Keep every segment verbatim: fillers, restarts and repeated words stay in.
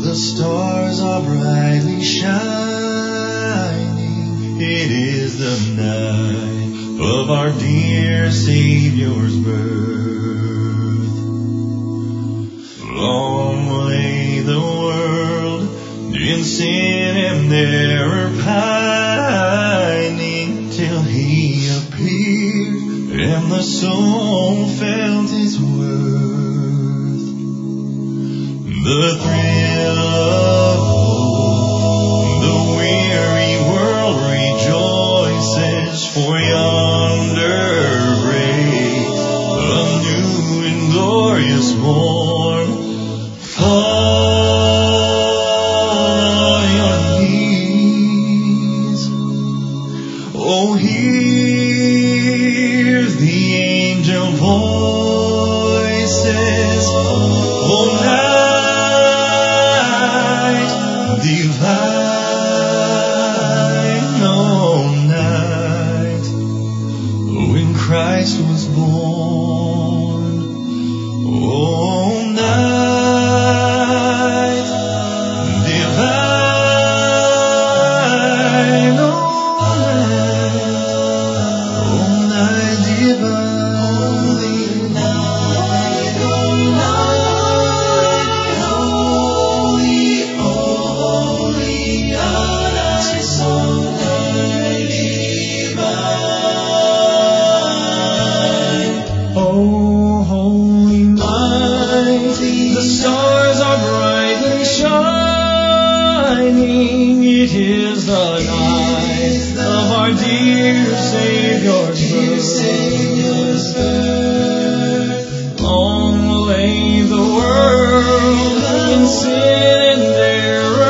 The stars are brightly shining. It is the night of our dear Savior's birth. Long lay the world in sin and error pining, till He appeared and the soul felt His worth. The thrill of hope, the weary world rejoices, for yonder breaks a new and glorious morn. Fall on your knees, oh, hear the angel voices, oh, night divine, oh, night when Christ was born, oh, night divine, oh, night, oh, night divine, holy, holy, night, so night divine. Oh, holy night, the stars are brightly shining. It is the night of our dear Savior's birth. Long lay the world in sin and error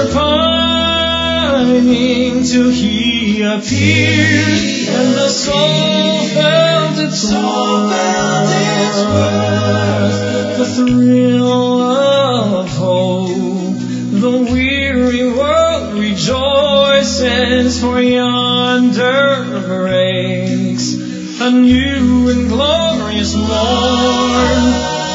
pining, till He appeared and the soul felt its worth. The thrill of hope, the weary world rejoices, for yonder breaks a new and glorious morn.